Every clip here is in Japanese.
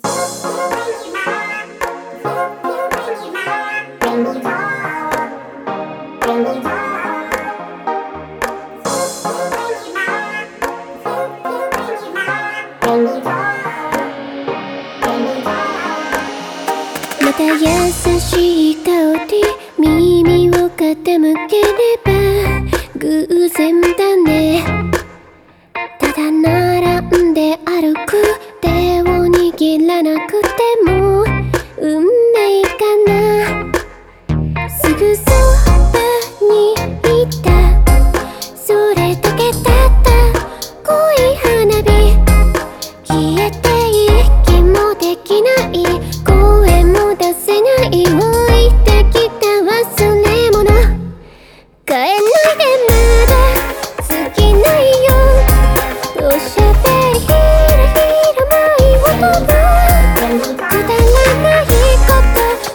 また優しい香り、耳を傾ければ偶然だね。ただ並んで歩く、手を握らなくても運命かな。すぐそばにいた、それだけだった恋花火。消えて息もできない、声も出せない、置いてきた忘れ物。帰んないで、まだ尽きないよ。おしゃべりひらひら舞いを飛ぶ、くだらないこと、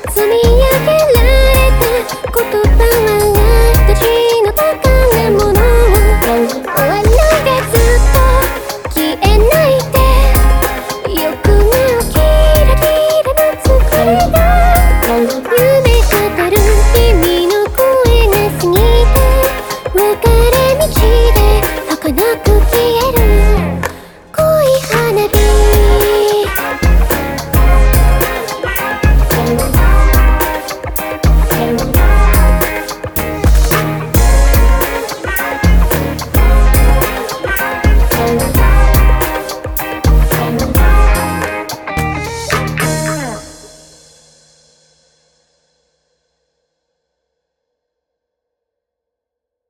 積み上げられた言葉は私の宝物。終わらないで、ずっと消えないで、よく目をキラキラの作りだ。夢語る君の声が過ぎて、別れ道で儚く消える。